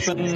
ich bin...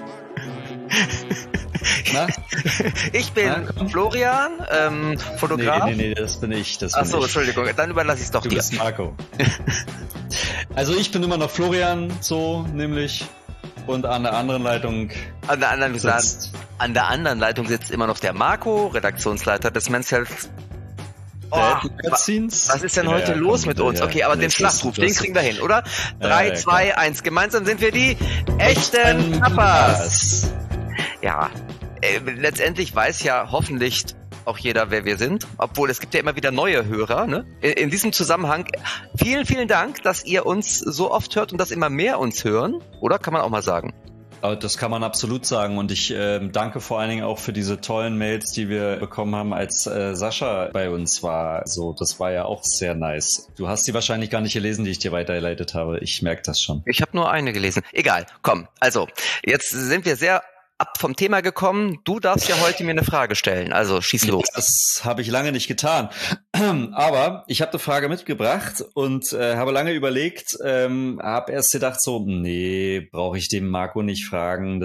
Na? Ich bin Florian, Fotograf. Nee, das bin ich. Achso, Entschuldigung, dann überlasse ich es doch dir. Du bist Marco. Also ich bin immer noch Florian, so nämlich. Und an der anderen Leitung An der anderen Leitung sitzt immer noch der Marco, Redaktionsleiter des Men's Health Magazins. Was ist denn heute los mit uns? Okay, aber den Schlachtruf, den kriegen wir hin, oder? 3, 2, 1. Gemeinsam sind wir die echten Papas. Ja, letztendlich weiß ja hoffentlich auch jeder, wer wir sind, obwohl es gibt ja immer wieder neue Hörer. Ne? In diesem Zusammenhang vielen, vielen Dank, dass ihr uns so oft hört und dass immer mehr uns hören, oder? Kann man auch mal sagen. Das kann man absolut sagen und ich danke vor allen Dingen auch für diese tollen Mails, die wir bekommen haben, als Sascha bei uns war. Also das war ja auch sehr nice. Du hast die wahrscheinlich gar nicht gelesen, die ich dir weitergeleitet habe. Ich merke das schon. Ich habe nur eine gelesen. Egal, komm. Also, jetzt sind wir sehr ab vom Thema gekommen. Du darfst ja heute mir eine Frage stellen. Also, schieß los. Das habe ich lange nicht getan. Aber ich habe eine Frage mitgebracht und habe lange überlegt, habe erst gedacht so, nee, brauche ich dem Marco nicht fragen,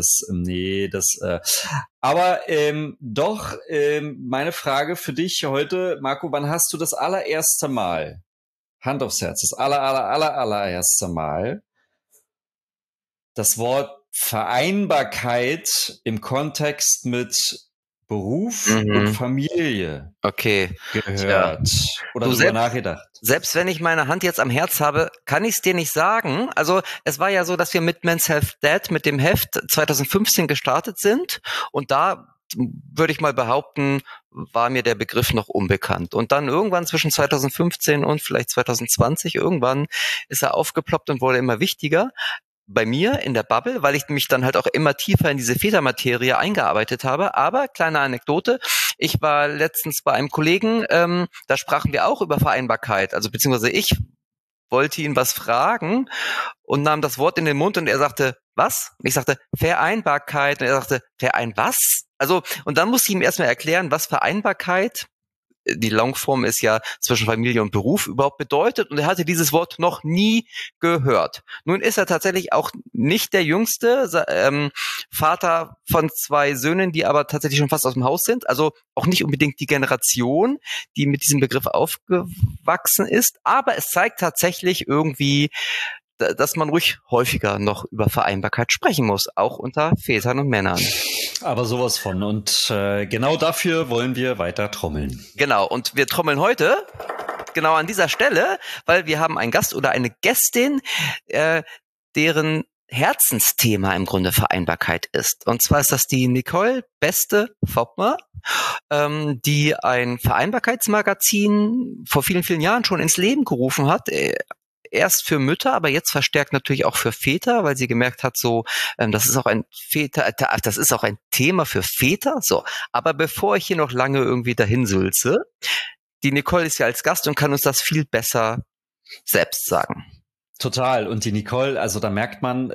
aber doch, meine Frage für dich heute, Marco, wann hast du das allererste Mal, Hand aufs Herz, das allererste Mal das Wort Vereinbarkeit im Kontext mit Beruf und Familie gehört oder darüber nachgedacht? Selbst wenn ich meine Hand jetzt am Herz habe, kann ich es dir nicht sagen. Also es war ja so, dass wir mit Men's Health Dad, mit dem Heft 2015 gestartet sind und da würde ich mal behaupten, war mir der Begriff noch unbekannt. Und dann irgendwann zwischen 2015 und vielleicht 2020, irgendwann ist er aufgeploppt und wurde immer wichtiger. Bei mir in der Bubble, weil ich mich dann halt auch immer tiefer in diese Vätermaterie eingearbeitet habe. Aber, kleine Anekdote, ich war letztens bei einem Kollegen, da sprachen wir auch über Vereinbarkeit, also beziehungsweise ich wollte ihn was fragen und nahm das Wort in den Mund und er sagte, was? Und ich sagte, Vereinbarkeit. Und er sagte, was? Also, und dann musste ich ihm erstmal erklären, was Vereinbarkeit, die Longform ist ja zwischen Familie und Beruf, überhaupt bedeutet. Und er hatte dieses Wort noch nie gehört. Nun ist er tatsächlich auch nicht der jüngste Vater von 2 Söhnen, die aber tatsächlich schon fast aus dem Haus sind. Also auch nicht unbedingt die Generation, die mit diesem Begriff aufgewachsen ist. Aber es zeigt tatsächlich irgendwie, dass man ruhig häufiger noch über Vereinbarkeit sprechen muss, auch unter Vätern und Männern. Aber sowas von. Und genau dafür wollen wir weiter trommeln. Genau, und wir trommeln heute genau an dieser Stelle, weil wir haben einen Gast oder eine Gästin, deren Herzensthema im Grunde Vereinbarkeit ist. Und zwar ist das die Nicole Beste-Foppmer, die ein Vereinbarkeitsmagazin vor vielen, vielen Jahren schon ins Leben gerufen hat. Erst für Mütter, aber jetzt verstärkt natürlich auch für Väter, weil sie gemerkt hat, so, das ist auch ein Thema für Väter. So, aber bevor ich hier noch lange irgendwie dahin sülze, die Nicole ist ja als Gast und kann uns das viel besser selbst sagen. Total. Und die Nicole, also da merkt man,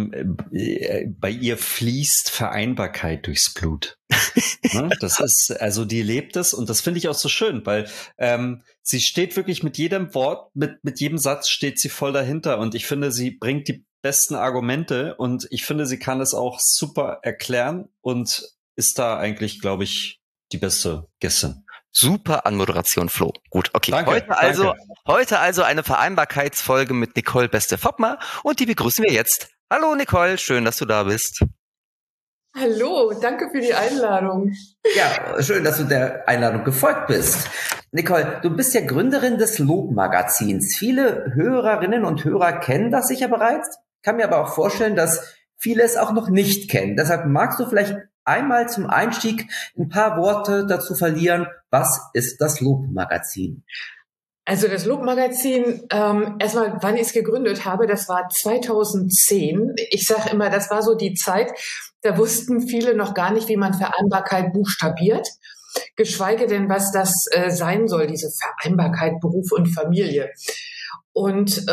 bei ihr fließt Vereinbarkeit durchs Blut. Ne? Das ist, also die lebt es und das finde ich auch so schön, weil sie steht wirklich mit jedem Wort, mit jedem Satz steht sie voll dahinter und ich finde, sie bringt die besten Argumente und ich finde, sie kann es auch super erklären und ist da eigentlich, glaube ich, die beste Gästin. Super Anmoderation, Flo. Gut, okay. Danke, Heute also eine Vereinbarkeitsfolge mit Nicole Beste-Foppmer und die begrüßen wir jetzt. Hallo Nicole, schön, dass du da bist. Hallo, danke für die Einladung. Ja, schön, dass du der Einladung gefolgt bist. Nicole, du bist ja Gründerin des Lob-Magazins. Viele Hörerinnen und Hörer kennen das sicher bereits, kann mir aber auch vorstellen, dass viele es auch noch nicht kennen. Deshalb magst du vielleicht einmal zum Einstieg ein paar Worte dazu verlieren. Was ist das Lob-Magazin? Also das Lob-Magazin, erstmal, wann ich es gegründet habe, das war 2010. Ich sage immer, das war so die Zeit, da wussten viele noch gar nicht, wie man Vereinbarkeit buchstabiert, geschweige denn, was das sein soll, diese Vereinbarkeit Beruf und Familie. Und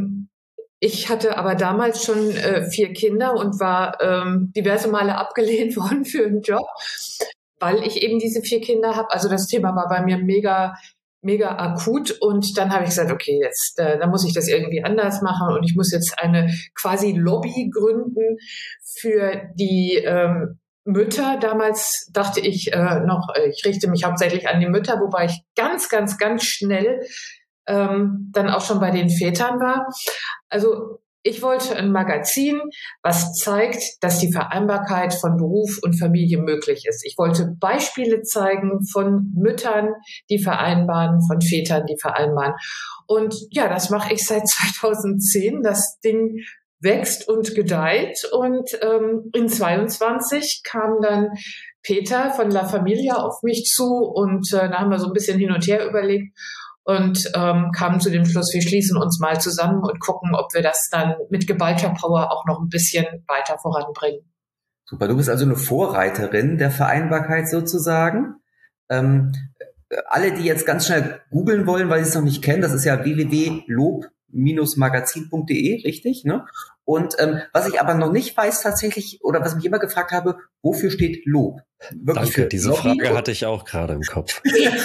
ich hatte aber damals schon 4 Kinder und war diverse Male abgelehnt worden für einen Job, weil ich eben diese 4 Kinder habe. Also das Thema war bei mir mega mega akut und dann habe ich gesagt, okay, jetzt da muss ich das irgendwie anders machen und ich muss jetzt eine quasi Lobby gründen für die Mütter. Damals dachte ich ich richte mich hauptsächlich an die Mütter, wobei ich ganz, ganz, ganz schnell dann auch schon bei den Vätern war. Also ich wollte ein Magazin, was zeigt, dass die Vereinbarkeit von Beruf und Familie möglich ist. Ich wollte Beispiele zeigen von Müttern, die vereinbaren, von Vätern, die vereinbaren. Und ja, das mache ich seit 2010. Das Ding wächst und gedeiht. Und in 22 kam dann Peter von La Familia auf mich zu und da haben wir so ein bisschen hin und her überlegt und kamen zu dem Schluss, wir schließen uns mal zusammen und gucken, ob wir das dann mit geballter Power auch noch ein bisschen weiter voranbringen. Super, du bist also eine Vorreiterin der Vereinbarkeit sozusagen. Alle, die jetzt ganz schnell googeln wollen, weil sie es noch nicht kennen, das ist ja www.lob-magazin.de, richtig? Ne? Und was ich aber noch nicht weiß tatsächlich, oder was mich immer gefragt habe, wofür steht Lob? Wirklich. Danke, diese Lobby? Frage hatte ich auch gerade im Kopf.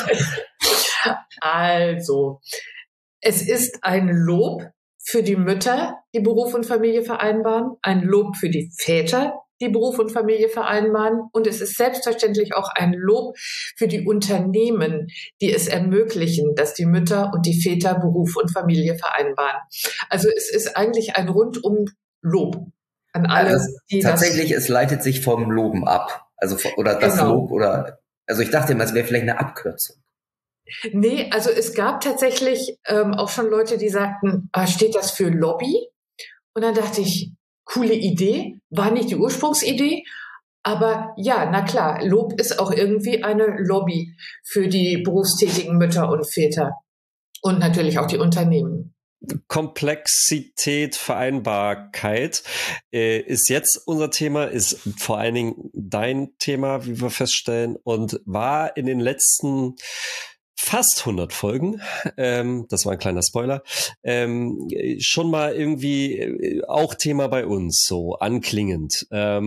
Also, es ist ein Lob für die Mütter, die Beruf und Familie vereinbaren, ein Lob für die Väter, die Beruf und Familie vereinbaren, und es ist selbstverständlich auch ein Lob für die Unternehmen, die es ermöglichen, dass die Mütter und die Väter Beruf und Familie vereinbaren. Also es ist eigentlich ein rundum Lob an alle, also die tatsächlich, es leitet sich vom Loben ab. Also, oder das genau. Lob, oder, also ich dachte immer, es wäre vielleicht eine Abkürzung. Nee, also es gab tatsächlich auch schon Leute, die sagten, steht das für Lobby? Und dann dachte ich, coole Idee, war nicht die Ursprungsidee, aber ja, na klar, Lob ist auch irgendwie eine Lobby für die berufstätigen Mütter und Väter und natürlich auch die Unternehmen. Komplexität, Vereinbarkeit ist jetzt unser Thema, ist vor allen Dingen dein Thema, wie wir feststellen, und war in den letzten fast 100 Folgen, das war ein kleiner Spoiler, schon mal irgendwie auch Thema bei uns, so anklingend.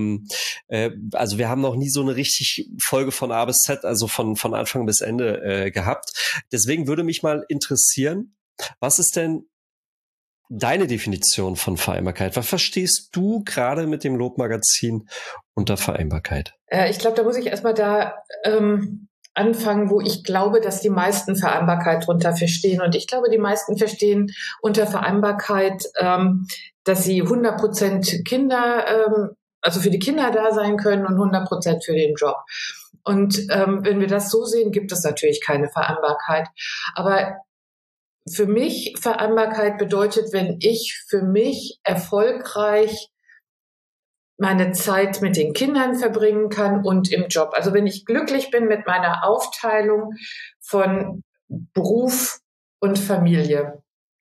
Also wir haben noch nie so eine richtig Folge von A bis Z, also von Anfang bis Ende gehabt. Deswegen würde mich mal interessieren, was ist denn deine Definition von Vereinbarkeit? Was verstehst du gerade mit dem Lob-Magazin unter Vereinbarkeit? Ich glaube, da muss ich erstmal anfangen, wo ich glaube, dass die meisten Vereinbarkeit drunter verstehen. Und ich glaube, die meisten verstehen unter Vereinbarkeit, dass sie 100% Kinder, also für die Kinder da sein können und 100% für den Job. Und wenn wir das so sehen, gibt es natürlich keine Vereinbarkeit. Aber für mich Vereinbarkeit bedeutet, wenn ich für mich erfolgreich meine Zeit mit den Kindern verbringen kann und im Job. Also wenn ich glücklich bin mit meiner Aufteilung von Beruf und Familie.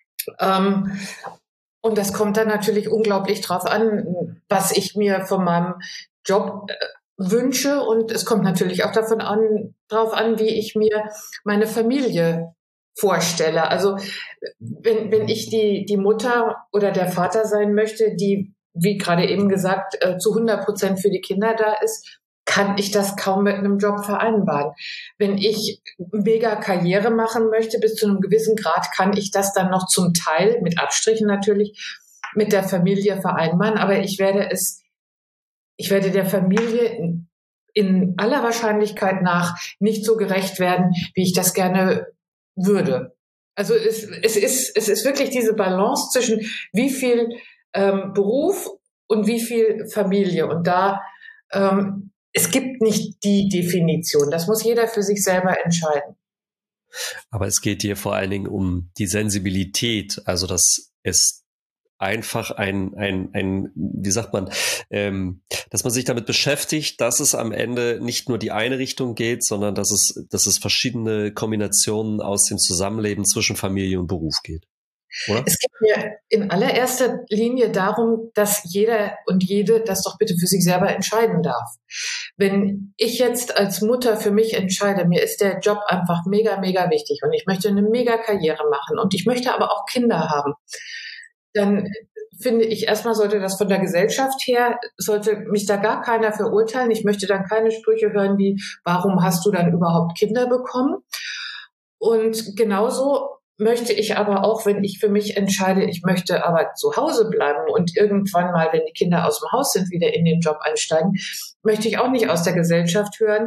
Und das kommt dann natürlich unglaublich drauf an, was ich mir von meinem Job wünsche. Und es kommt natürlich auch drauf an, wie ich mir meine Familie vorstelle. Also wenn ich die Mutter oder der Vater sein möchte, die, wie gerade eben gesagt, zu 100% für die Kinder da ist, kann ich das kaum mit einem Job vereinbaren. Wenn ich mega Karriere machen möchte, bis zu einem gewissen Grad, kann ich das dann noch zum Teil, mit Abstrichen natürlich, mit der Familie vereinbaren. Aber ich werde der Familie in aller Wahrscheinlichkeit nach nicht so gerecht werden, wie ich das gerne würde. Also es ist wirklich diese Balance zwischen wie viel Beruf und wie viel Familie. Und da es gibt nicht die Definition. Das muss jeder für sich selber entscheiden. Aber es geht dir vor allen Dingen um die Sensibilität, also dass es einfach wie sagt man, dass man sich damit beschäftigt, dass es am Ende nicht nur die eine Richtung geht, sondern dass es verschiedene Kombinationen aus dem Zusammenleben zwischen Familie und Beruf geht. Oder? Es geht mir in allererster Linie darum, dass jeder und jede das doch bitte für sich selber entscheiden darf. Wenn ich jetzt als Mutter für mich entscheide, mir ist der Job einfach mega, mega wichtig und ich möchte eine mega Karriere machen und ich möchte aber auch Kinder haben, dann finde ich, erstmal sollte das von der Gesellschaft her, sollte mich da gar keiner verurteilen. Ich möchte dann keine Sprüche hören wie, warum hast du dann überhaupt Kinder bekommen? Und genauso möchte ich aber auch, wenn ich für mich entscheide, ich möchte aber zu Hause bleiben und irgendwann mal, wenn die Kinder aus dem Haus sind, wieder in den Job einsteigen, möchte ich auch nicht aus der Gesellschaft hören,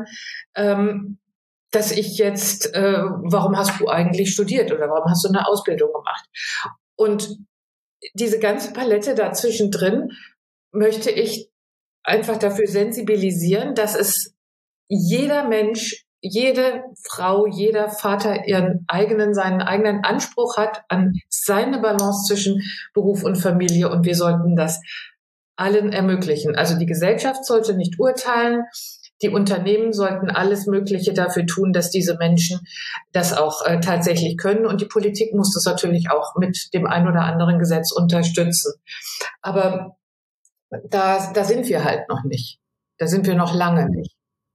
dass ich jetzt, warum hast du eigentlich studiert oder warum hast du eine Ausbildung gemacht? Und diese ganze Palette dazwischen drin möchte ich einfach dafür sensibilisieren, dass es jeder Mensch, jede Frau, jeder Vater seinen eigenen Anspruch hat an seine Balance zwischen Beruf und Familie, und wir sollten das allen ermöglichen. Also die Gesellschaft sollte nicht urteilen, die Unternehmen sollten alles Mögliche dafür tun, dass diese Menschen das auch tatsächlich können, und die Politik muss das natürlich auch mit dem ein oder anderen Gesetz unterstützen. Aber da sind wir halt noch nicht. Da sind wir noch lange nicht.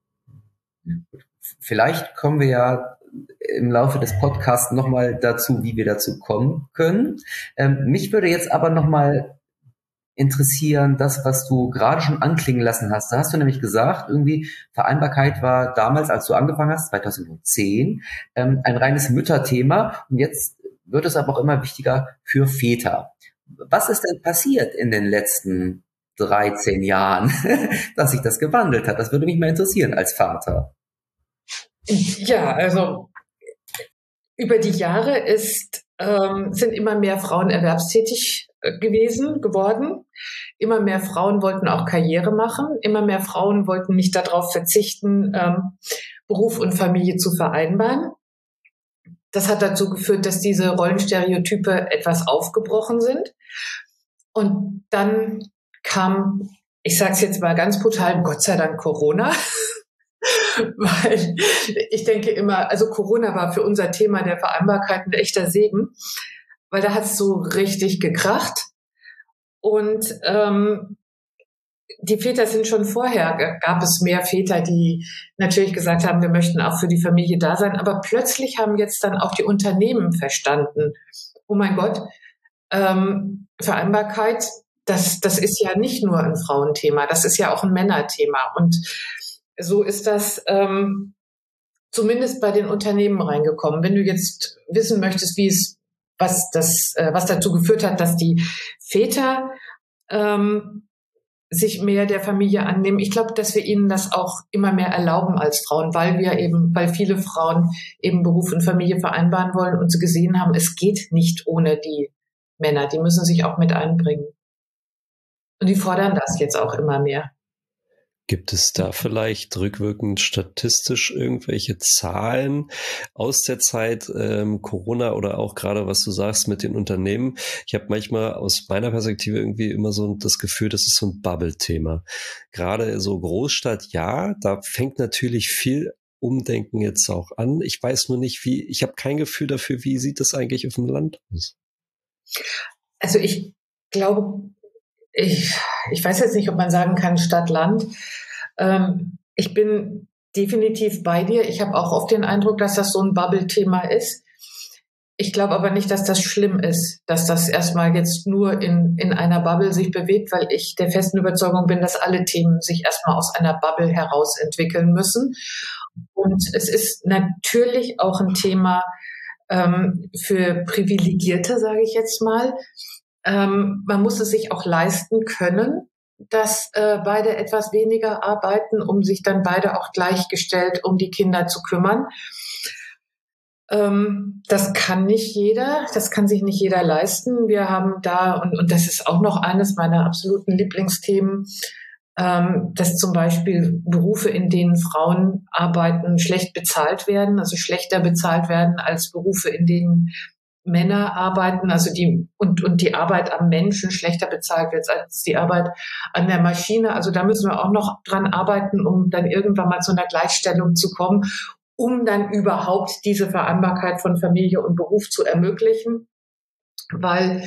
Vielleicht kommen wir ja im Laufe des Podcasts nochmal dazu, wie wir dazu kommen können. Mich würde jetzt aber nochmal interessieren, das, was du gerade schon anklingen lassen hast. Da hast du nämlich gesagt, irgendwie Vereinbarkeit war damals, als du angefangen hast, 2010, ein reines Mütterthema. Und jetzt wird es aber auch immer wichtiger für Väter. Was ist denn passiert in den letzten 13 Jahren, dass sich das gewandelt hat? Das würde mich mal interessieren als Vater. Ja, also über die Jahre sind immer mehr Frauen erwerbstätig geworden. Immer mehr Frauen wollten auch Karriere machen. Immer mehr Frauen wollten nicht darauf verzichten, Beruf und Familie zu vereinbaren. Das hat dazu geführt, dass diese Rollenstereotype etwas aufgebrochen sind. Und dann kam, ich sage es jetzt mal ganz brutal, Gott sei Dank Corona. Weil ich denke immer, also Corona war für unser Thema der Vereinbarkeit ein echter Segen, weil da hat es so richtig gekracht. Und die Väter sind schon vorher, gab es mehr Väter, die natürlich gesagt haben, wir möchten auch für die Familie da sein. Aber plötzlich haben jetzt dann auch die Unternehmen verstanden, oh mein Gott, Vereinbarkeit, das ist ja nicht nur ein Frauenthema, das ist ja auch ein Männerthema. Und so ist das zumindest bei den Unternehmen reingekommen. Wenn du jetzt wissen möchtest, was dazu geführt hat, dass die Väter sich mehr der Familie annehmen. Ich glaube, dass wir ihnen das auch immer mehr erlauben als Frauen, weil viele Frauen eben Beruf und Familie vereinbaren wollen und sie gesehen haben, es geht nicht ohne die Männer. Die müssen sich auch mit einbringen. Und die fordern das jetzt auch immer mehr. Gibt es da vielleicht rückwirkend statistisch irgendwelche Zahlen aus der Zeit Corona oder auch gerade, was du sagst mit den Unternehmen? Ich habe manchmal aus meiner Perspektive irgendwie immer so das Gefühl, das ist so ein Bubble-Thema. Gerade so Großstadt, ja, da fängt natürlich viel Umdenken jetzt auch an. Ich weiß nur nicht, ich habe kein Gefühl dafür, wie sieht das eigentlich auf dem Land aus? Also ich glaube, ich weiß jetzt nicht, ob man sagen kann Stadt-Land. Ich bin definitiv bei dir. Ich habe auch oft den Eindruck, dass das so ein Bubble-Thema ist. Ich glaube aber nicht, dass das schlimm ist, dass das erstmal jetzt nur in einer Bubble sich bewegt, weil ich der festen Überzeugung bin, dass alle Themen sich erstmal aus einer Bubble heraus entwickeln müssen. Und es ist natürlich auch ein Thema für Privilegierte, sage ich jetzt mal. Man muss es sich auch leisten können, dass beide etwas weniger arbeiten, um sich dann beide auch gleichgestellt um die Kinder zu kümmern. Das kann nicht jeder, das kann sich nicht jeder leisten. Wir haben da, und das ist auch noch eines meiner absoluten Lieblingsthemen, dass zum Beispiel Berufe, in denen Frauen arbeiten, schlecht bezahlt werden, also schlechter bezahlt werden als Berufe, in denen Männer arbeiten, also die Arbeit am Menschen schlechter bezahlt wird als die Arbeit an der Maschine. Also da müssen wir auch noch dran arbeiten, um dann irgendwann mal zu einer Gleichstellung zu kommen, um dann überhaupt diese Vereinbarkeit von Familie und Beruf zu ermöglichen, weil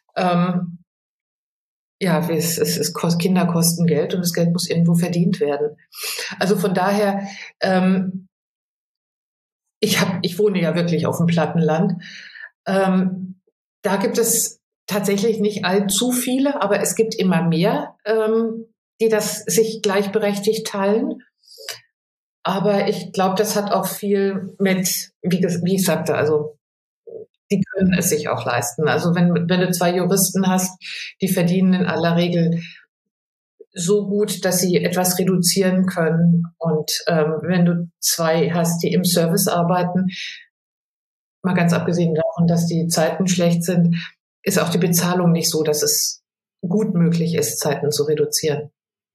Kinder kosten Geld und das Geld muss irgendwo verdient werden. Also von daher, ich wohne ja wirklich auf dem Plattenland. Da gibt es tatsächlich nicht allzu viele, aber es gibt immer mehr, die das sich gleichberechtigt teilen. Aber ich glaube, das hat auch viel mit, wie ich sagte, also die können es sich auch leisten. Also wenn du 2 Juristen hast, die verdienen in aller Regel so gut, dass sie etwas reduzieren können. Und wenn du 2 hast, die im Service arbeiten, mal ganz abgesehen davon, dass die Zeiten schlecht sind, ist auch die Bezahlung nicht so, dass es gut möglich ist, Zeiten zu reduzieren.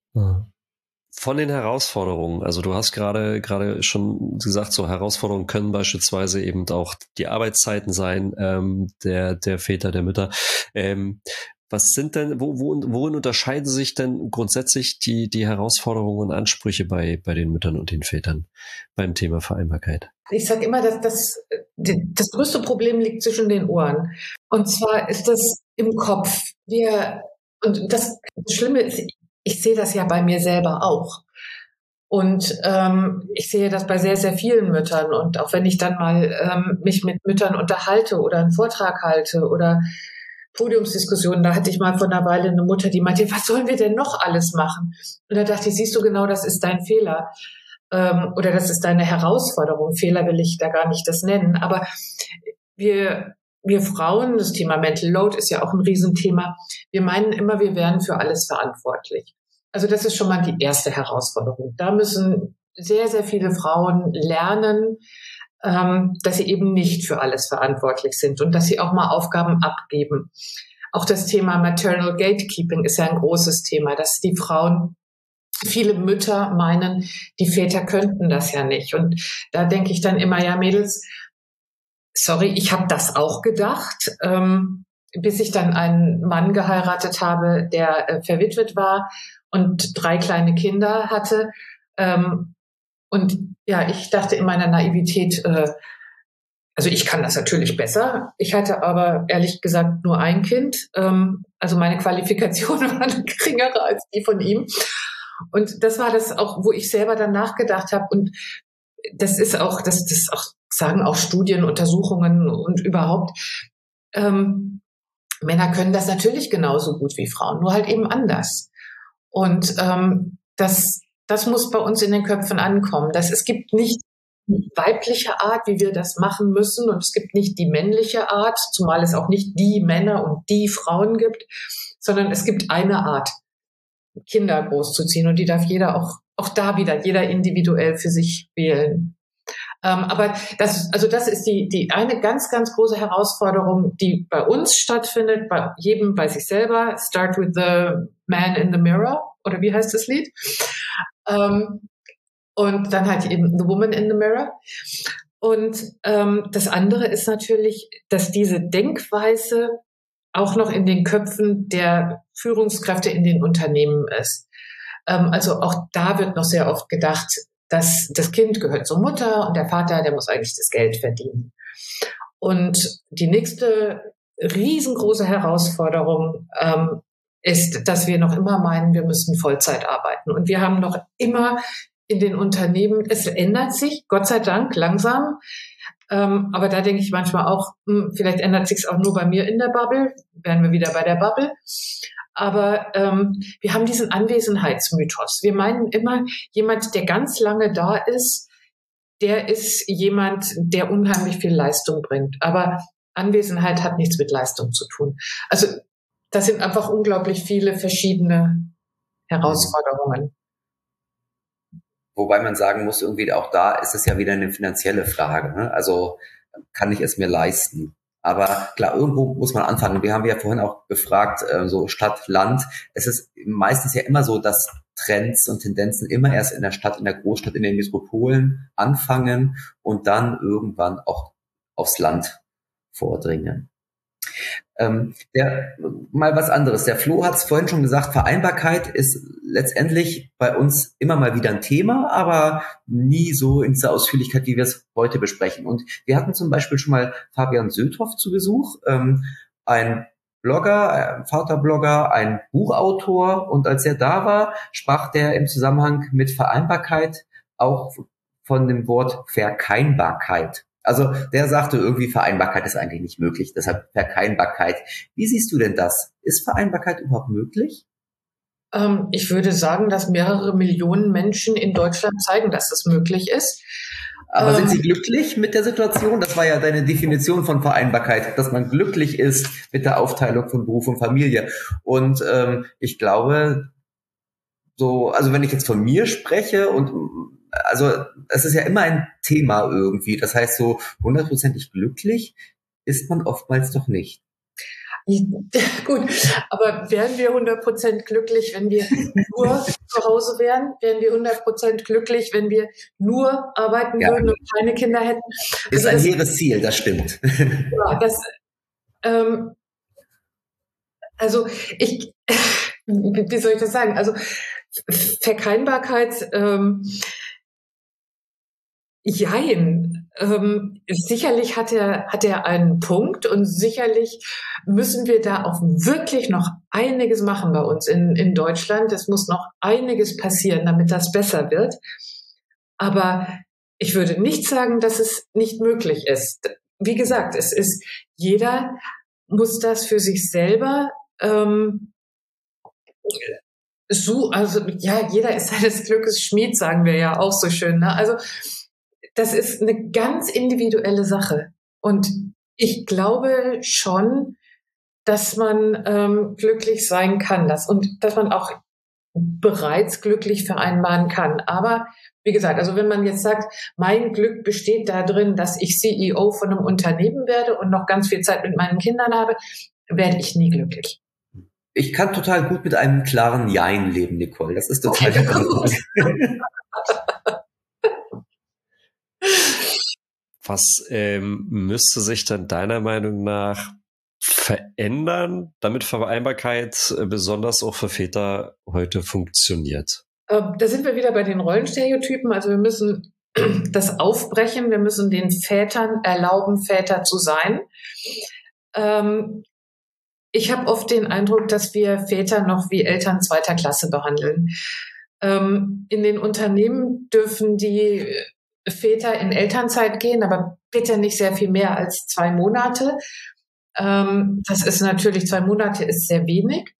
Von den Herausforderungen, also du hast gerade schon gesagt, so Herausforderungen können beispielsweise eben auch die Arbeitszeiten sein, der Väter, der Mütter. Was sind denn, worin unterscheiden sich denn grundsätzlich die Herausforderungen und Ansprüche bei den Müttern und den Vätern beim Thema Vereinbarkeit? Ich sage immer, dass das größte Problem liegt zwischen den Ohren. Und zwar ist das im Kopf. Und das Schlimme ist, ich sehe das ja bei mir selber auch. Und ich sehe das bei sehr, sehr vielen Müttern. Und auch wenn ich dann mal mich mit Müttern unterhalte oder einen Vortrag halte oder Podiumsdiskussionen, da hatte ich mal vor einer Weile eine Mutter, die meinte, was sollen wir denn noch alles machen? Und da dachte ich, siehst du genau, das ist dein Fehler. Oder das ist deine Herausforderung. Fehler will ich da gar nicht das nennen. Aber wir Frauen, das Thema Mental Load ist ja auch ein Riesenthema. Wir meinen immer, wir wären für alles verantwortlich. Also das ist schon mal die erste Herausforderung. Da müssen sehr, sehr viele Frauen lernen, dass sie eben nicht für alles verantwortlich sind und dass sie auch mal Aufgaben abgeben. Auch das Thema Maternal Gatekeeping ist ja ein großes Thema, dass die Frauen, viele Mütter meinen, die Väter könnten das ja nicht. Und da denke ich dann immer, ja Mädels, sorry, ich habe das auch gedacht, bis ich dann einen Mann geheiratet habe, der verwitwet war und 3 kleine Kinder hatte. Und ja, ich dachte in meiner Naivität, also ich kann das natürlich besser. Ich hatte aber ehrlich gesagt nur ein Kind. Also meine Qualifikationen waren geringer als die von ihm. Und das war das auch, wo ich selber dann nachgedacht habe. Und das ist auch, das sagen auch Studien, Untersuchungen und überhaupt. Männer können das natürlich genauso gut wie Frauen, nur halt eben anders. Und das muss bei uns in den Köpfen ankommen. Es gibt nicht die weibliche Art, wie wir das machen müssen, und es gibt nicht die männliche Art, zumal es auch nicht die Männer und die Frauen gibt, sondern es gibt eine Art, Kinder großzuziehen, und die darf jeder auch da wieder, jeder individuell für sich wählen. Aber das ist die eine ganz, ganz große Herausforderung, die bei uns stattfindet, bei jedem, bei sich selber. Start with the man in the mirror, oder wie heißt das Lied? Und dann halt eben the woman in the mirror. Und das andere ist natürlich, dass diese Denkweise auch noch in den Köpfen der Führungskräfte in den Unternehmen ist. Also auch da wird noch sehr oft gedacht, dass das Kind gehört zur Mutter und der Vater, der muss eigentlich das Geld verdienen. Und die nächste riesengroße Herausforderung ist, dass wir noch immer meinen, wir müssen Vollzeit arbeiten. Und wir haben noch immer in den Unternehmen, es ändert sich, Gott sei Dank, langsam. Aber da denke ich manchmal auch, vielleicht ändert sich es auch nur bei mir in der Bubble, wären wir wieder bei der Bubble. Aber wir haben diesen Anwesenheitsmythos. Wir meinen immer, jemand, der ganz lange da ist, der ist jemand, der unheimlich viel Leistung bringt. Aber Anwesenheit hat nichts mit Leistung zu tun. Also das sind einfach unglaublich viele verschiedene Herausforderungen. Wobei man sagen muss, irgendwie auch da ist es ja wieder eine finanzielle Frage. Ne? Also kann ich es mir leisten? Aber klar, irgendwo muss man anfangen. Wir haben ja vorhin auch gefragt, so Stadt, Land. Es ist meistens ja immer so, dass Trends und Tendenzen immer erst in der Stadt, in der Großstadt, in den Metropolen anfangen und dann irgendwann auch aufs Land vordringen. Mal was anderes. Der Flo hat es vorhin schon gesagt, Vereinbarkeit ist letztendlich bei uns immer mal wieder ein Thema, aber nie so in dieser Ausführlichkeit, wie wir es heute besprechen. Und wir hatten zum Beispiel schon mal Fabian Söthoff zu Besuch, ein Blogger, ein Vaterblogger, ein Buchautor. Und als er da war, sprach der im Zusammenhang mit Vereinbarkeit auch von dem Wort Verkeinbarkeit. Also der sagte irgendwie, Vereinbarkeit ist eigentlich nicht möglich, deshalb Verkeinbarkeit. Wie siehst du denn das? Ist Vereinbarkeit überhaupt möglich? Ich würde sagen, dass mehrere Millionen Menschen in Deutschland zeigen, dass das möglich ist. Aber sind Sie glücklich mit der Situation? Das war ja deine Definition von Vereinbarkeit, dass man glücklich ist mit der Aufteilung von Beruf und Familie. Und ich glaube, also wenn ich jetzt von mir spreche also es ist ja immer ein Thema irgendwie. Das heißt, so 100%ig glücklich ist man oftmals doch nicht. Gut, aber wären wir 100% glücklich, wenn wir nur zu Hause wären? Wären wir 100% glücklich, wenn wir nur arbeiten würden und keine Kinder hätten? Ist ein hehres Ziel, das stimmt. Ja, also wie soll ich das sagen? Also Vereinbarkeit, jein. Sicherlich hat er einen Punkt und sicherlich müssen wir da auch wirklich noch einiges machen bei uns in Deutschland. Es muss noch einiges passieren, damit das besser wird. Aber ich würde nicht sagen, dass es nicht möglich ist. Wie gesagt, jeder muss das für sich selber jeder ist seines Glückes Schmied, sagen wir ja auch so schön. Ne? Also das ist eine ganz individuelle Sache. Und ich glaube schon, dass man glücklich sein kann, und dass man auch bereits glücklich vereinbaren kann. Aber wie gesagt, also wenn man jetzt sagt, mein Glück besteht darin, dass ich CEO von einem Unternehmen werde und noch ganz viel Zeit mit meinen Kindern habe, werde ich nie glücklich. Ich kann total gut mit einem klaren Jein leben, Nicole. Das ist total gut. Was müsste sich dann deiner Meinung nach verändern, damit Vereinbarkeit besonders auch für Väter heute funktioniert? Da sind wir wieder bei den Rollenstereotypen. Also wir müssen das aufbrechen. Wir müssen den Vätern erlauben, Väter zu sein. Ich habe oft den Eindruck, dass wir Väter noch wie Eltern zweiter Klasse behandeln. In den Unternehmen dürfen die Väter in Elternzeit gehen, aber bitte nicht sehr viel mehr als 2 Monate. Das ist natürlich, 2 Monate ist sehr wenig.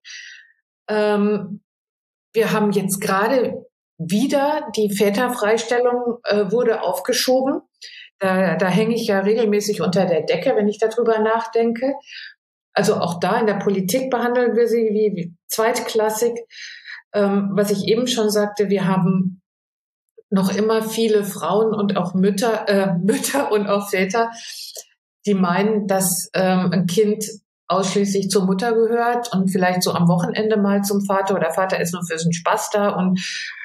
Wir haben jetzt gerade wieder die Väterfreistellung wurde aufgeschoben. Da hänge ich ja regelmäßig unter der Decke, wenn ich darüber nachdenke. Also auch da in der Politik behandeln wir sie wie zweitklassig. Was ich eben schon sagte, wir haben noch immer viele Frauen und auch Mütter und auch Väter, die meinen, dass ein Kind ausschließlich zur Mutter gehört und vielleicht so am Wochenende mal zum Vater, oder Vater ist nur für so einen Spaß da. Und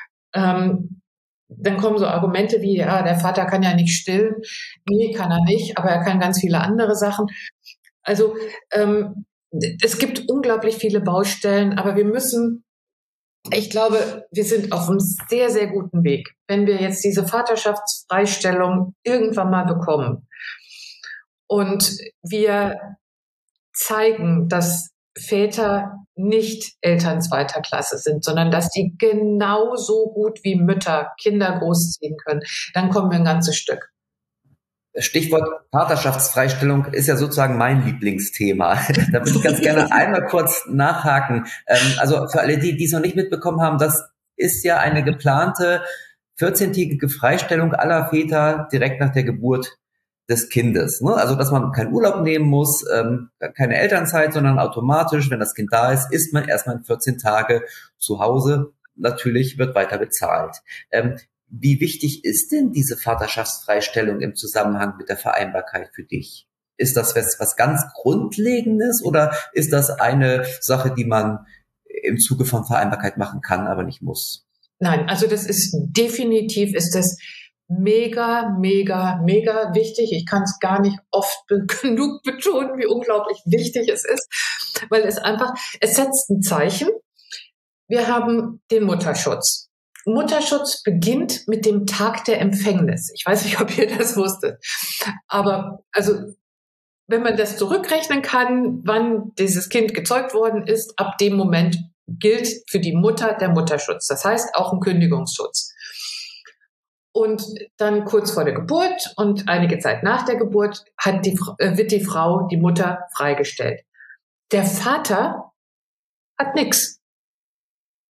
dann kommen so Argumente wie, ja, der Vater kann ja nicht stillen. Nee, kann er nicht, aber er kann ganz viele andere Sachen. Also es gibt unglaublich viele Baustellen, aber ich glaube, wir sind auf einem sehr, sehr guten Weg, wenn wir jetzt diese Vaterschaftsfreistellung irgendwann mal bekommen und wir zeigen, dass Väter nicht Eltern zweiter Klasse sind, sondern dass die genauso gut wie Mütter Kinder großziehen können, dann kommen wir ein ganzes Stück. Stichwort Vaterschaftsfreistellung ist ja sozusagen mein Lieblingsthema. Da würde ich ganz gerne einmal kurz nachhaken. Also für alle, die es noch nicht mitbekommen haben, das ist ja eine geplante 14-tägige Freistellung aller Väter direkt nach der Geburt des Kindes. Ne? Also dass man keinen Urlaub nehmen muss, keine Elternzeit, sondern automatisch, wenn das Kind da ist man erstmal 14 Tage zu Hause. Natürlich wird weiter bezahlt. Wie wichtig ist denn diese Vaterschaftsfreistellung im Zusammenhang mit der Vereinbarkeit für dich? Ist das was ganz Grundlegendes oder ist das eine Sache, die man im Zuge von Vereinbarkeit machen kann, aber nicht muss? Nein, also das ist definitiv, ist das mega, mega, mega wichtig. Ich kann es gar nicht oft genug betonen, wie unglaublich wichtig es ist, weil es setzt ein Zeichen. Wir haben den Mutterschutz. Mutterschutz beginnt mit dem Tag der Empfängnis. Ich weiß nicht, ob ihr das wusstet. Aber also, wenn man das zurückrechnen kann, wann dieses Kind gezeugt worden ist, ab dem Moment gilt für die Mutter der Mutterschutz. Das heißt auch ein Kündigungsschutz. Und dann kurz vor der Geburt und einige Zeit nach der Geburt wird die Mutter freigestellt. Der Vater hat nichts.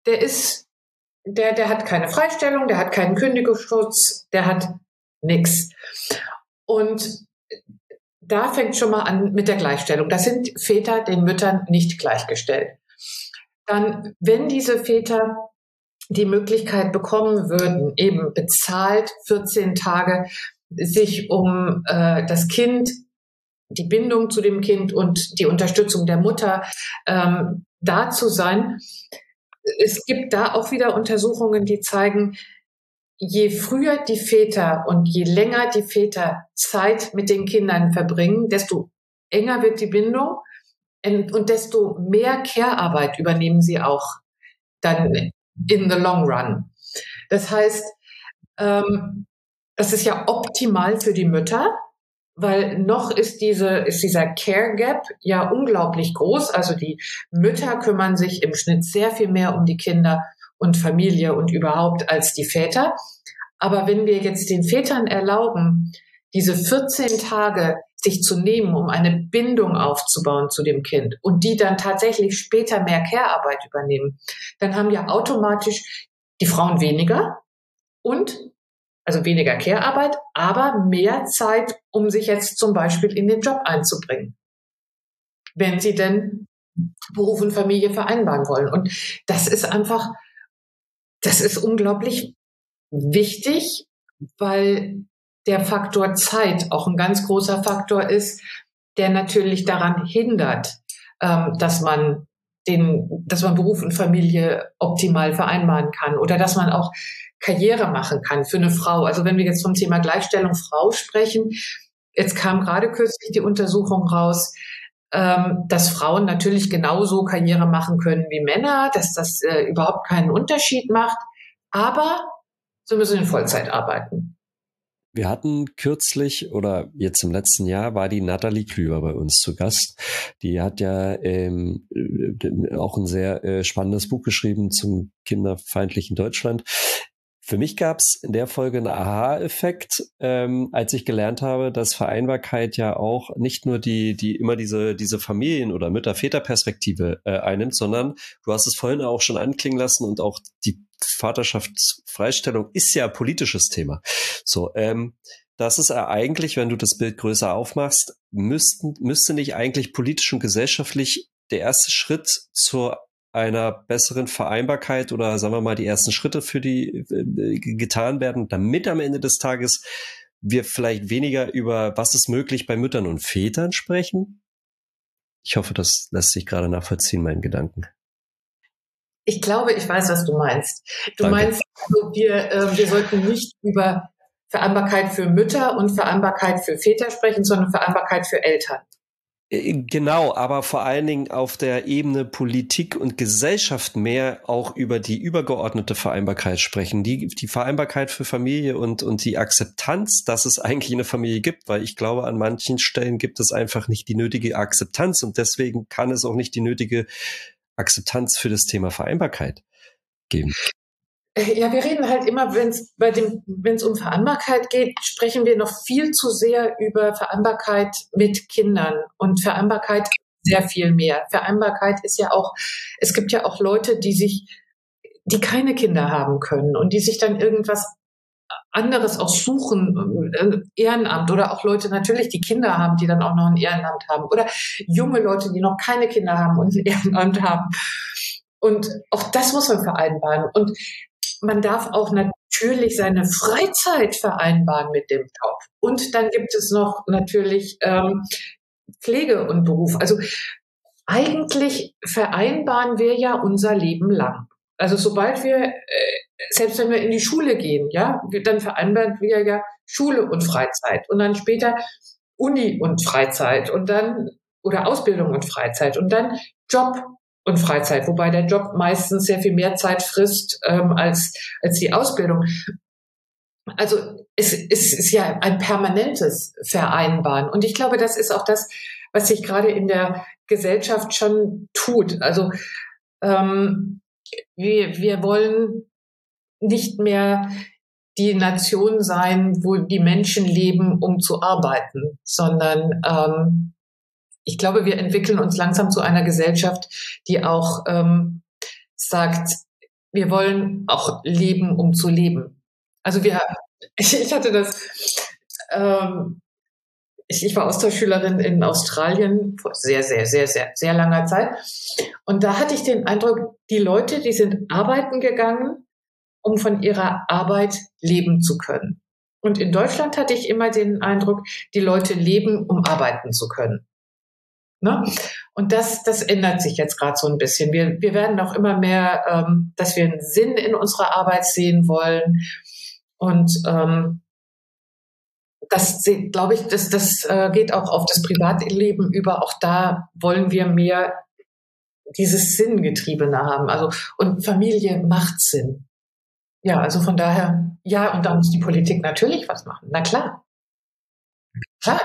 der hat keine Freistellung, der hat keinen Kündigungsschutz, der hat nichts. Und da fängt schon mal an mit der Gleichstellung. Das sind Väter den Müttern nicht gleichgestellt. Dann, wenn diese Väter die Möglichkeit bekommen würden, eben bezahlt 14 Tage, sich um das Kind, die Bindung zu dem Kind und die Unterstützung der Mutter da zu sein. Es gibt da auch wieder Untersuchungen, die zeigen, je früher die Väter und je länger die Väter Zeit mit den Kindern verbringen, desto enger wird die Bindung und desto mehr Care-Arbeit übernehmen sie auch dann in the long run. Das heißt, das ist ja optimal für die Mütter, weil noch ist dieser Care Gap ja unglaublich groß. Also die Mütter kümmern sich im Schnitt sehr viel mehr um die Kinder und Familie und überhaupt als die Väter. Aber wenn wir jetzt den Vätern erlauben, diese 14 Tage sich zu nehmen, um eine Bindung aufzubauen zu dem Kind und die dann tatsächlich später mehr Care-Arbeit übernehmen, dann haben ja automatisch die Frauen weniger also weniger Care-Arbeit, aber mehr Zeit, um sich jetzt zum Beispiel in den Job einzubringen, wenn sie denn Beruf und Familie vereinbaren wollen. Und das ist unglaublich wichtig, weil der Faktor Zeit auch ein ganz großer Faktor ist, der natürlich daran hindert, dass man Beruf und Familie optimal vereinbaren kann oder dass man auch Karriere machen kann für eine Frau. Also wenn wir jetzt vom Thema Gleichstellung Frau sprechen, jetzt kam gerade kürzlich die Untersuchung raus, dass Frauen natürlich genauso Karriere machen können wie Männer, dass das überhaupt keinen Unterschied macht, aber sie müssen in Vollzeit arbeiten. Wir hatten kürzlich oder jetzt im letzten Jahr war die Nathalie Klüver bei uns zu Gast. Die hat ja auch ein sehr spannendes Buch geschrieben zum kinderfeindlichen Deutschland. Für mich gab es in der Folge einen Aha-Effekt, als ich gelernt habe, dass Vereinbarkeit ja auch nicht nur die immer diese Familien- oder Mütter-Väter-Perspektive einnimmt, sondern du hast es vorhin auch schon anklingen lassen und auch die Vaterschaftsfreistellung ist ja ein politisches Thema. So, das ist eigentlich, wenn du das Bild größer aufmachst, müsste nicht eigentlich politisch und gesellschaftlich der erste Schritt zu einer besseren Vereinbarkeit oder sagen wir mal die ersten Schritte für die getan werden, damit am Ende des Tages wir vielleicht weniger über was ist möglich bei Müttern und Vätern sprechen? Ich hoffe, das lässt sich gerade nachvollziehen, meinen Gedanken. Ich glaube, ich weiß, was du meinst. Danke. Meinst, also wir sollten nicht über Vereinbarkeit für Mütter und Vereinbarkeit für Väter sprechen, sondern Vereinbarkeit für Eltern. Genau, aber vor allen Dingen auf der Ebene Politik und Gesellschaft mehr auch über die übergeordnete Vereinbarkeit sprechen, die Vereinbarkeit für Familie und die Akzeptanz, dass es eigentlich eine Familie gibt, weil ich glaube, an manchen Stellen gibt es einfach nicht die nötige Akzeptanz und deswegen kann es auch nicht die nötige Akzeptanz für das Thema Vereinbarkeit geben. Ja, wir reden halt immer, wenn es um Vereinbarkeit geht, sprechen wir noch viel zu sehr über Vereinbarkeit mit Kindern und Vereinbarkeit sehr viel mehr. Vereinbarkeit ist ja auch, es gibt ja auch Leute, die keine Kinder haben können und die sich dann irgendwas anderes auch suchen, Ehrenamt oder auch Leute natürlich, die Kinder haben, die dann auch noch ein Ehrenamt haben oder junge Leute, die noch keine Kinder haben und ein Ehrenamt haben. Und auch das muss man vereinbaren. Und man darf auch natürlich seine Freizeit vereinbaren mit dem Job. Und dann gibt es noch natürlich Pflege und Beruf. Also eigentlich vereinbaren wir ja unser Leben lang. Also sobald wir, selbst wenn wir in die Schule gehen, ja, dann vereinbaren wir ja Schule und Freizeit und dann später Uni und Freizeit und dann oder Ausbildung und Freizeit und dann Job und Freizeit, wobei der Job meistens sehr viel mehr Zeit frisst als die Ausbildung. Also es ist ja ein permanentes Vereinbaren. Und ich glaube, das ist auch das, was sich gerade in der Gesellschaft schon tut. Also wir wollen nicht mehr die Nation sein, wo die Menschen leben, um zu arbeiten, sondern ich glaube, wir entwickeln uns langsam zu einer Gesellschaft, die auch sagt, wir wollen auch leben, um zu leben. Also ich hatte das, ich war Austauschschülerin in Australien vor sehr, sehr, sehr, sehr, sehr langer Zeit. Und da hatte ich den Eindruck, die Leute, die sind arbeiten gegangen, um von ihrer Arbeit leben zu können. Und in Deutschland hatte ich immer den Eindruck, die Leute leben, um arbeiten zu können. Ne? Und das ändert sich jetzt gerade so ein bisschen. Wir werden auch immer mehr, dass wir einen Sinn in unserer Arbeit sehen wollen. Und das, glaube ich, das geht auch auf das Privatleben über. Auch da wollen wir mehr dieses Sinngetriebene haben. Also, und Familie macht Sinn. Ja, also von daher, ja, und da muss die Politik natürlich was machen. Na klar. Klar,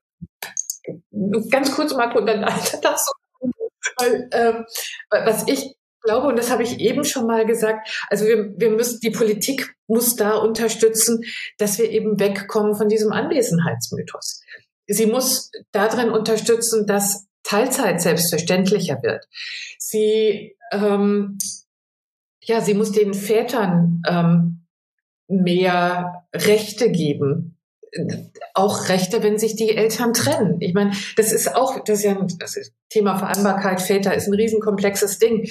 ganz kurz, Marco, und dann das so, was ich glaube, und das habe ich eben schon mal gesagt, also wir müssen, die Politik muss da unterstützen, dass wir eben wegkommen von diesem Anwesenheitsmythos. Sie muss darin unterstützen, dass Teilzeit selbstverständlicher wird. Sie muss den Vätern mehr Rechte geben. Auch Rechte, wenn sich die Eltern trennen. Ich meine, das ist Thema Vereinbarkeit, Väter ist ein riesenkomplexes Ding.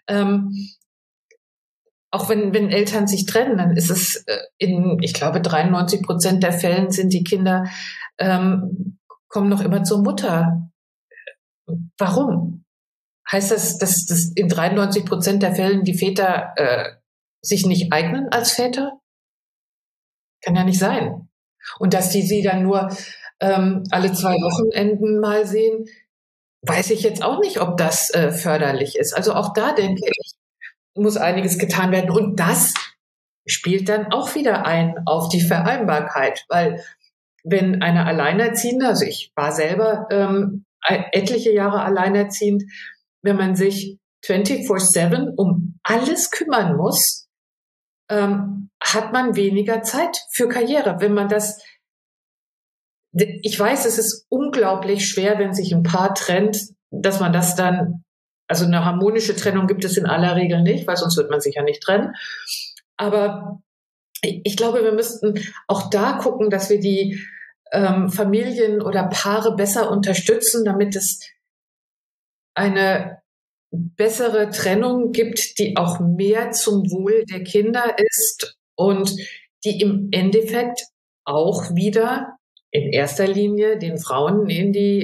Auch wenn Eltern sich trennen, dann ist es ich glaube, 93% der Fällen sind die Kinder, kommen noch immer zur Mutter. Warum? Heißt das, dass in 93% der Fällen die Väter sich nicht eignen als Väter? Kann ja nicht sein. Und dass die sie dann nur alle 2 Wochenenden mal sehen, weiß ich jetzt auch nicht, ob das förderlich ist. Also auch da, denke ich, muss einiges getan werden. Und das spielt dann auch wieder ein auf die Vereinbarkeit. Weil wenn eine Alleinerziehende, also ich war selber etliche Jahre alleinerziehend, wenn man sich 24/7 um alles kümmern muss, hat man weniger Zeit für Karriere. Wenn man ich weiß, es ist unglaublich schwer, wenn sich ein Paar trennt, dass man das dann, also eine harmonische Trennung gibt es in aller Regel nicht, weil sonst wird man sich ja nicht trennen. Aber ich glaube, wir müssten auch da gucken, dass wir die Familien oder Paare besser unterstützen, damit es eine bessere Trennung gibt, die auch mehr zum Wohl der Kinder ist und die im Endeffekt auch wieder in erster Linie den Frauen in die,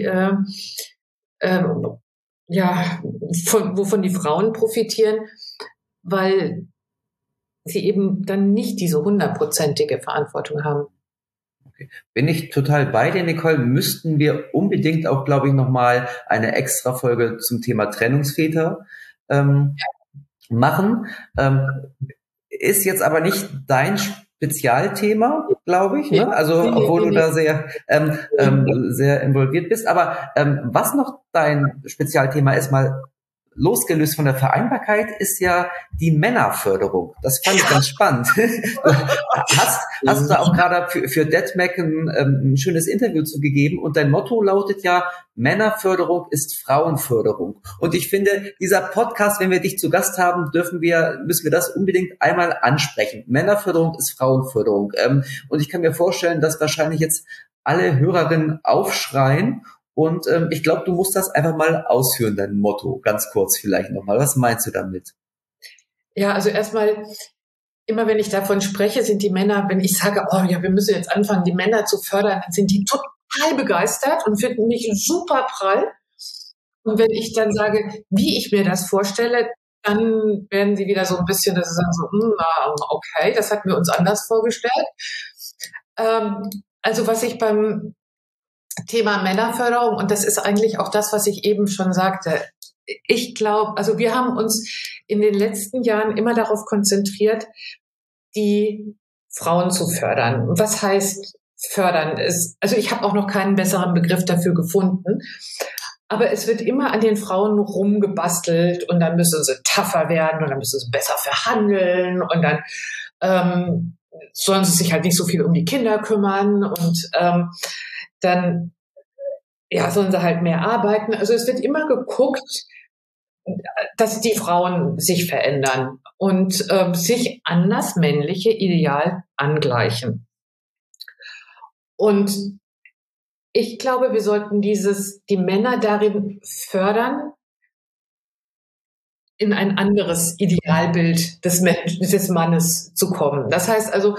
wovon die Frauen profitieren, weil sie eben dann nicht diese 100%ige Verantwortung haben. Okay. Bin ich total bei dir, Nicole. Müssten wir unbedingt auch, glaube ich, nochmal eine extra Folge zum Thema Trennungsväter machen. Ist jetzt aber nicht dein Spezialthema, glaube ich, ne? Also, obwohl du da sehr, sehr involviert bist. Aber was noch dein Spezialthema ist, mal losgelöst von der Vereinbarkeit, ist ja die Männerförderung. Das fand ich ganz spannend. Hast du auch gerade für DeadMac ein schönes Interview zugegeben und dein Motto lautet ja, Männerförderung ist Frauenförderung. Und ich finde, dieser Podcast, wenn wir dich zu Gast haben, müssen wir das unbedingt einmal ansprechen. Männerförderung ist Frauenförderung. Und ich kann mir vorstellen, dass wahrscheinlich jetzt alle Hörerinnen aufschreien. Und ich glaube, du musst das einfach mal ausführen, dein Motto, ganz kurz vielleicht nochmal. Was meinst du damit? Ja, also erstmal, immer wenn ich davon spreche, sind die Männer, wenn ich sage, oh ja, wir müssen jetzt anfangen, die Männer zu fördern, dann sind die total begeistert und finden mich super prall. Und wenn ich dann sage, wie ich mir das vorstelle, dann werden sie wieder so ein bisschen, dass sie sagen so, okay, das hatten wir uns anders vorgestellt. Also was ich beim Thema Männerförderung, und das ist eigentlich auch das, was ich eben schon sagte. Ich glaube, also wir haben uns in den letzten Jahren immer darauf konzentriert, die Frauen zu fördern. Was heißt fördern? Also ich habe auch noch keinen besseren Begriff dafür gefunden. Aber es wird immer an den Frauen rumgebastelt und dann müssen sie tougher werden und dann müssen sie besser verhandeln und dann sollen sie sich halt nicht so viel um die Kinder kümmern und dann sollen sie halt mehr arbeiten. Also es wird immer geguckt, dass die Frauen sich verändern und sich an das männliche Ideal angleichen. Und ich glaube, wir sollten die Männer darin fördern, in ein anderes Idealbild des Mannes zu kommen. Das heißt also,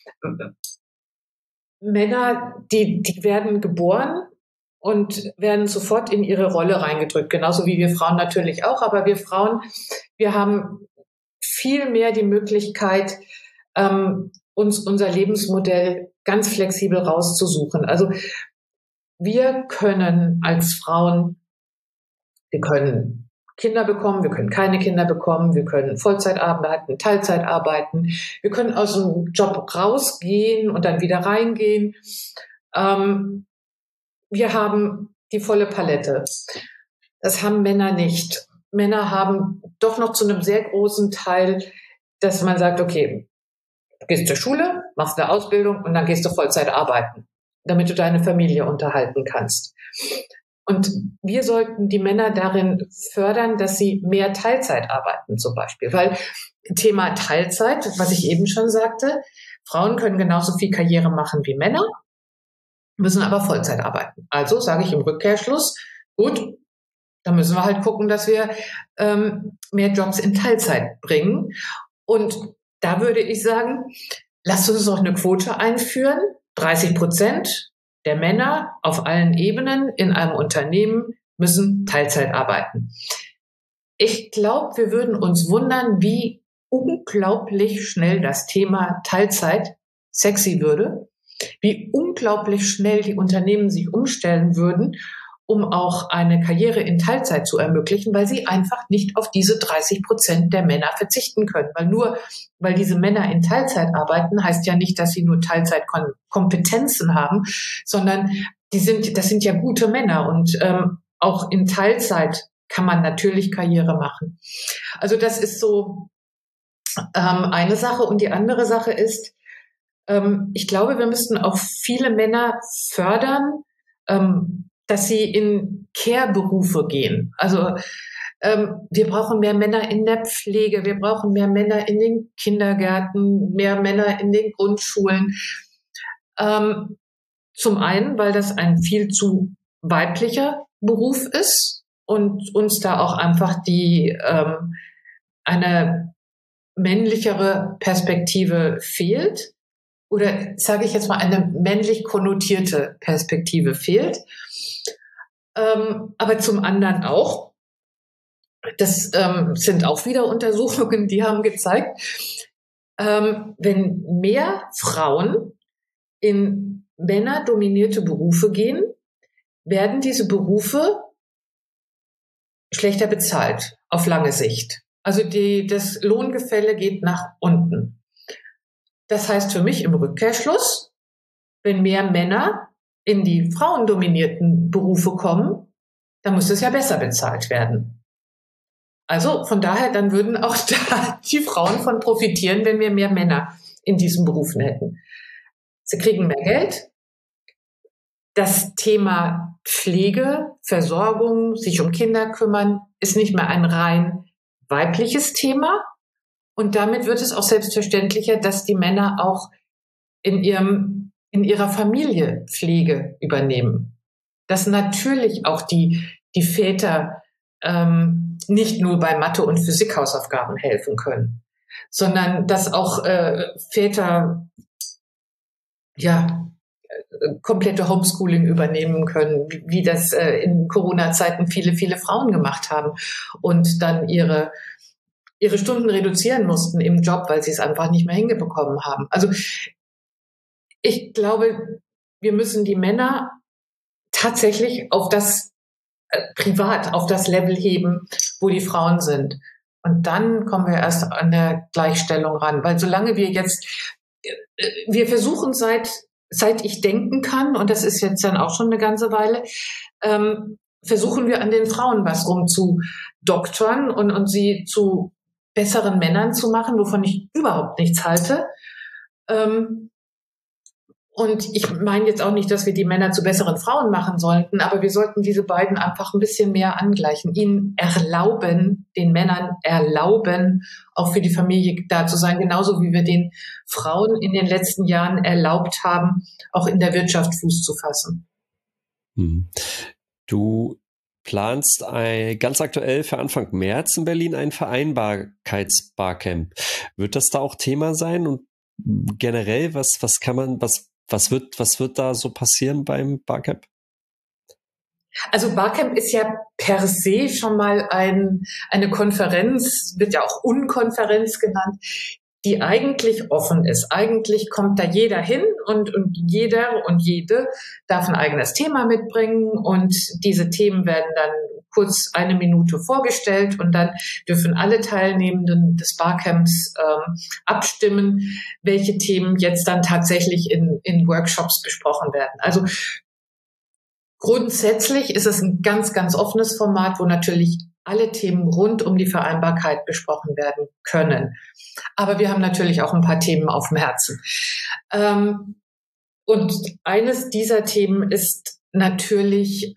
Männer, die werden geboren und werden sofort in ihre Rolle reingedrückt, genauso wie wir Frauen natürlich auch. Aber wir Frauen, wir haben viel mehr die Möglichkeit, uns unser Lebensmodell ganz flexibel rauszusuchen. Also wir können als Frauen, wir können Kinder bekommen, wir können keine Kinder bekommen, wir können Vollzeit arbeiten, Teilzeit arbeiten, wir können aus dem Job rausgehen und dann wieder reingehen. Wir haben die volle Palette. Das haben Männer nicht. Männer haben doch noch zu einem sehr großen Teil, dass man sagt, okay, du gehst zur Schule, machst eine Ausbildung und dann gehst du Vollzeit arbeiten, damit du deine Familie unterhalten kannst. Und wir sollten die Männer darin fördern, dass sie mehr Teilzeit arbeiten zum Beispiel. Weil Thema Teilzeit, was ich eben schon sagte, Frauen können genauso viel Karriere machen wie Männer, müssen aber Vollzeit arbeiten. Also sage ich im Rückkehrschluss, gut, dann müssen wir halt gucken, dass wir mehr Jobs in Teilzeit bringen. Und da würde ich sagen, lasst uns doch eine Quote einführen, 30% der Männer auf allen Ebenen in einem Unternehmen müssen Teilzeit arbeiten. Ich glaube, wir würden uns wundern, wie unglaublich schnell das Thema Teilzeit sexy würde, wie unglaublich schnell die Unternehmen sich umstellen würden, um auch eine Karriere in Teilzeit zu ermöglichen, weil sie einfach nicht auf diese 30% der Männer verzichten können. Weil diese Männer in Teilzeit arbeiten, heißt ja nicht, dass sie nur Teilzeitkompetenzen haben, sondern das sind ja gute Männer und auch in Teilzeit kann man natürlich Karriere machen. Also das ist so eine Sache. Und die andere Sache ist, ich glaube, wir müssten auch viele Männer fördern, dass sie in Care-Berufe gehen. Also wir brauchen mehr Männer in der Pflege, wir brauchen mehr Männer in den Kindergärten, mehr Männer in den Grundschulen. Zum einen, weil das ein viel zu weiblicher Beruf ist und uns da auch einfach eine männlichere Perspektive fehlt. Oder sage ich jetzt mal, eine männlich konnotierte Perspektive fehlt. Aber zum anderen auch, das sind auch wieder Untersuchungen, die haben gezeigt, wenn mehr Frauen in männerdominierte Berufe gehen, werden diese Berufe schlechter bezahlt auf lange Sicht. Also das Lohngefälle geht nach unten. Das heißt für mich im Rückkehrschluss, wenn mehr Männer in die frauendominierten Berufe kommen, dann muss es ja besser bezahlt werden. Also von daher, dann würden auch da die Frauen von profitieren, wenn wir mehr Männer in diesen Berufen hätten. Sie kriegen mehr Geld. Das Thema Pflege, Versorgung, sich um Kinder kümmern, ist nicht mehr ein rein weibliches Thema. Und damit wird es auch selbstverständlicher, dass die Männer auch in ihrer Familie Pflege übernehmen. Dass natürlich auch die Väter nicht nur bei Mathe- und Physik-Hausaufgaben helfen können, sondern dass auch Väter komplette Homeschooling übernehmen können, wie das in Corona-Zeiten viele Frauen gemacht haben und dann ihre Stunden reduzieren mussten im Job, weil sie es einfach nicht mehr hingebekommen haben. Also ich glaube, wir müssen die Männer tatsächlich auf das privat, auf das Level heben, wo die Frauen sind. Und dann kommen wir erst an der Gleichstellung ran. Weil solange wir versuchen seit ich denken kann, und das ist jetzt dann auch schon eine ganze Weile, versuchen wir an den Frauen was rumzudoktern und sie zu besseren Männern zu machen, wovon ich überhaupt nichts halte. Und ich meine jetzt auch nicht, dass wir die Männer zu besseren Frauen machen sollten, aber wir sollten diese beiden einfach ein bisschen mehr angleichen. Ihnen erlauben, den Männern erlauben, auch für die Familie da zu sein, genauso wie wir den Frauen in den letzten Jahren erlaubt haben, auch in der Wirtschaft Fuß zu fassen. Du planst ganz aktuell für Anfang März in Berlin ein Vereinbarkeitsbarcamp. Wird das da auch Thema sein? Und generell, was wird da so passieren beim Barcamp? Also Barcamp ist ja per se schon mal eine Konferenz, wird ja auch Unkonferenz genannt, die eigentlich offen ist. Eigentlich kommt da jeder hin und jeder und jede darf ein eigenes Thema mitbringen und diese Themen werden dann kurz 1 Minute vorgestellt und dann dürfen alle Teilnehmenden des Barcamps abstimmen, welche Themen jetzt dann tatsächlich in Workshops besprochen werden. Also grundsätzlich ist es ein ganz, ganz offenes Format, wo natürlich alle Themen rund um die Vereinbarkeit besprochen werden können. Aber wir haben natürlich auch ein paar Themen auf dem Herzen. Und eines dieser Themen ist natürlich,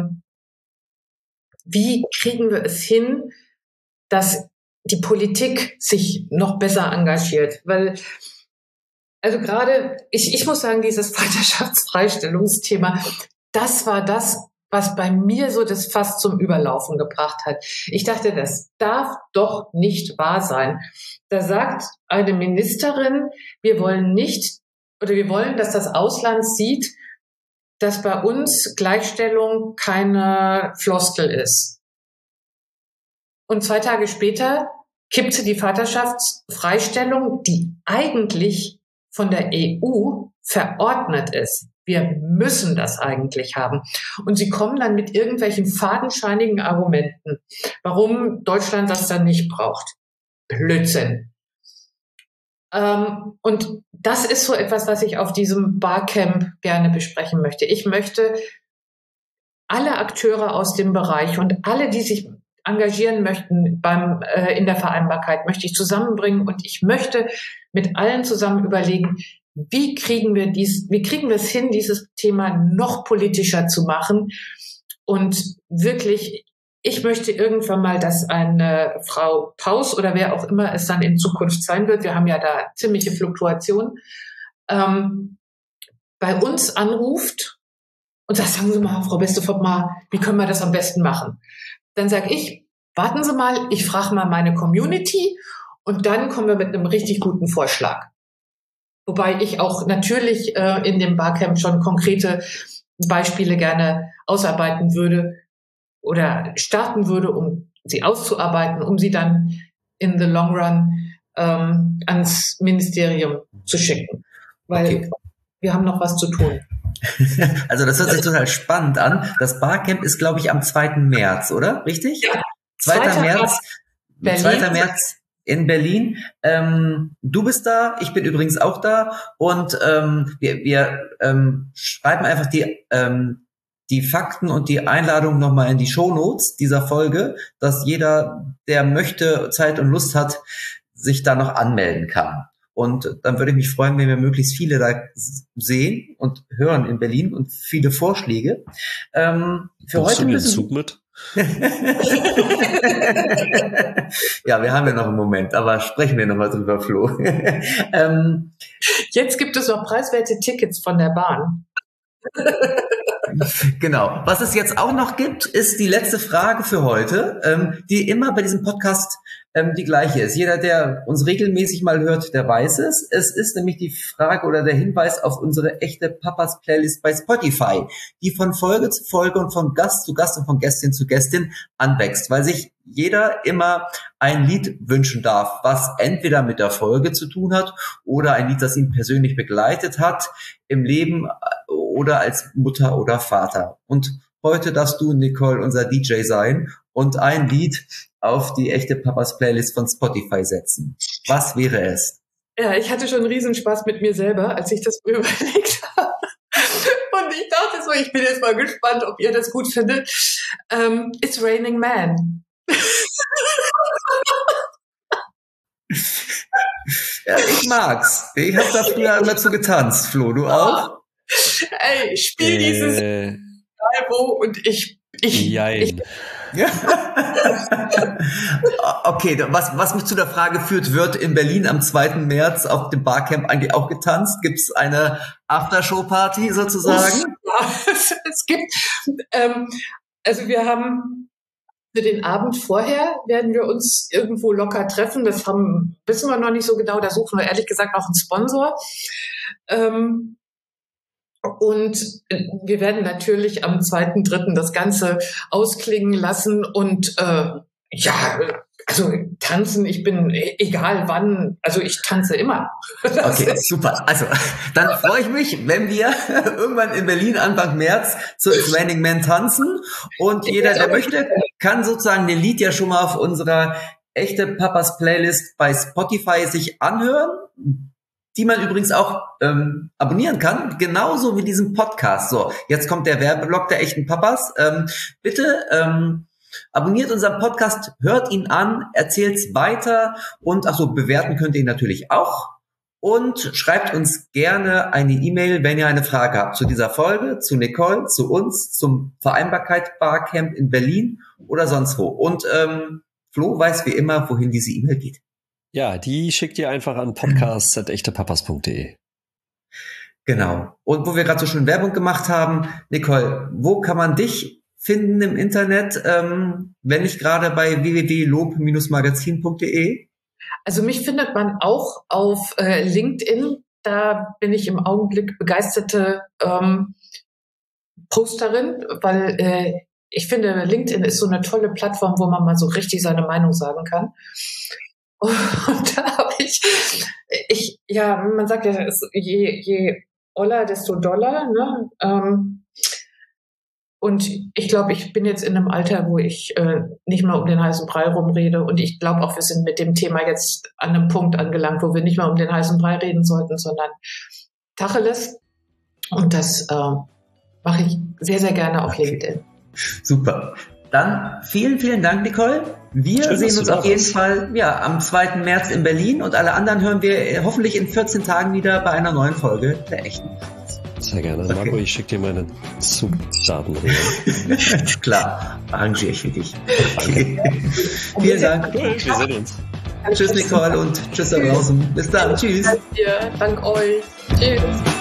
wie kriegen wir es hin, dass die Politik sich noch besser engagiert? Weil, also gerade, ich muss sagen, dieses Vaterschaftsfreistellungsthema, das war das, was bei mir so das Fass zum Überlaufen gebracht hat. Ich dachte, das darf doch nicht wahr sein. Da sagt eine Ministerin, wir wollen, dass das Ausland sieht, dass bei uns Gleichstellung keine Floskel ist. Und 2 Tage später kippt sie die Vaterschaftsfreistellung, die eigentlich von der EU verordnet ist. Wir müssen das eigentlich haben. Und sie kommen dann mit irgendwelchen fadenscheinigen Argumenten, warum Deutschland das dann nicht braucht. Blödsinn. Und das ist so etwas, was ich auf diesem Barcamp gerne besprechen möchte. Ich möchte alle Akteure aus dem Bereich und alle, die sich engagieren möchten in der Vereinbarkeit, möchte ich zusammenbringen und ich möchte mit allen zusammen überlegen, wie kriegen wir es hin, dieses Thema noch politischer zu machen? Und wirklich, ich möchte irgendwann mal, dass eine Frau Paus oder wer auch immer es dann in Zukunft sein wird, wir haben ja da ziemliche Fluktuationen, bei uns anruft und sagt, sagen Sie mal, Frau Bestefort, wie können wir das am besten machen? Dann sage ich, warten Sie mal, ich frage mal meine Community und dann kommen wir mit einem richtig guten Vorschlag. Wobei ich auch natürlich in dem Barcamp schon konkrete Beispiele gerne ausarbeiten würde oder starten würde, um sie auszuarbeiten, um sie dann in the long run ans Ministerium zu schicken. Weil wir haben noch was zu tun. Also das hört sich total spannend an. Das Barcamp ist, glaube ich, am 2. März, oder? Richtig? Ja. 2. März in Berlin. Du bist da, ich bin übrigens auch da und wir schreiben einfach die Fakten und die Einladung nochmal in die Shownotes dieser Folge, dass jeder, der möchte, Zeit und Lust hat, sich da noch anmelden kann. Und dann würde ich mich freuen, wenn wir möglichst viele da sehen und hören in Berlin und viele Vorschläge. Für heute müssen wir Zug mit? Ja, wir haben ja noch einen Moment, aber sprechen wir nochmal drüber, Flo. Jetzt gibt es noch preiswerte Tickets von der Bahn. Genau. Was es jetzt auch noch gibt, ist die letzte Frage für heute, die immer bei diesem Podcast die gleiche ist. Jeder, der uns regelmäßig mal hört, der weiß es. Es ist nämlich die Frage oder der Hinweis auf unsere echte Papas Playlist bei Spotify, die von Folge zu Folge und von Gast zu Gast und von Gästin zu Gästin anwächst, weil sich jeder immer ein Lied wünschen darf, was entweder mit der Folge zu tun hat oder ein Lied, das ihn persönlich begleitet hat im Leben oder als Mutter oder Vater. Und heute darfst du, Nicole, unser DJ sein und ein Lied auf die echte Papas Playlist von Spotify setzen. Was wäre es? Ja, ich hatte schon einen Riesenspaß mit mir selber, als ich das mir überlegt habe. Und ich dachte so, ich bin jetzt mal gespannt, ob ihr das gut findet. It's Raining Man. Ja, ich mag's. Ich habe da früher immer zu getanzt, Flo. Du auch? Ey, ich spiel dieses Wo und ich Okay, was mich zu der Frage führt, wird in Berlin am 2. März auf dem Barcamp eigentlich auch getanzt? Gibt's eine Aftershow-Party sozusagen? Es gibt, also wir haben für den Abend vorher werden wir uns irgendwo locker treffen. Das wissen wir noch nicht so genau. Da suchen wir ehrlich gesagt noch einen Sponsor. Und wir werden natürlich am 2.3. das Ganze ausklingen lassen und also tanzen, ich bin egal wann, also ich tanze immer. Okay, super. Also dann freue ich mich, wenn wir irgendwann in Berlin Anfang März zu It's Raining Men tanzen und jeder, der möchte, kann sozusagen den Lied ja schon mal auf unserer Echte Papas Playlist bei Spotify sich anhören, die man übrigens auch abonnieren kann, genauso wie diesen Podcast. So, jetzt kommt der Werbeblock der Echten Papas. Bitte abonniert unseren Podcast, hört ihn an, erzählt's weiter und bewerten könnt ihr ihn natürlich auch. Und schreibt uns gerne eine E-Mail, wenn ihr eine Frage habt zu dieser Folge, zu Nicole, zu uns, zum Vereinbarkeit Barcamp in Berlin oder sonst wo. Und Flo weiß wie immer, wohin diese E-Mail geht. Ja, die schickt ihr einfach an podcast@echtepapas.de. Genau. Und wo wir gerade so schön Werbung gemacht haben, Nicole, wo kann man dich finden im Internet, wenn nicht gerade bei www.lob-magazin.de? Also mich findet man auch auf LinkedIn. Da bin ich im Augenblick begeisterte Posterin, weil ich finde, LinkedIn ist so eine tolle Plattform, wo man mal so richtig seine Meinung sagen kann. Und da habe man sagt ja, je oller, desto doller, ne? Und ich glaube, ich bin jetzt in einem Alter, wo ich nicht mehr um den heißen Brei rumrede. Und ich glaube auch, wir sind mit dem Thema jetzt an einem Punkt angelangt, wo wir nicht mehr um den heißen Brei reden sollten, sondern Tacheles. Und das mache ich sehr, sehr gerne auf LinkedIn. Super. Dann vielen, vielen Dank, Nicole. Wir sehen uns auf jeden Fall am 2. März in Berlin und alle anderen hören wir hoffentlich in 14 Tagen wieder bei einer neuen Folge der Echten Papas. Sehr gerne. Okay. Marco, ich schicke dir meine Zugdaten rüber. Klar, arrangiere ich für dich. Okay. Vielen Dank. Cool, wir sehen uns. Tschüss, Nicole, und tschüss da draußen. Bis dann. Tschüss. Dank euch. Tschüss.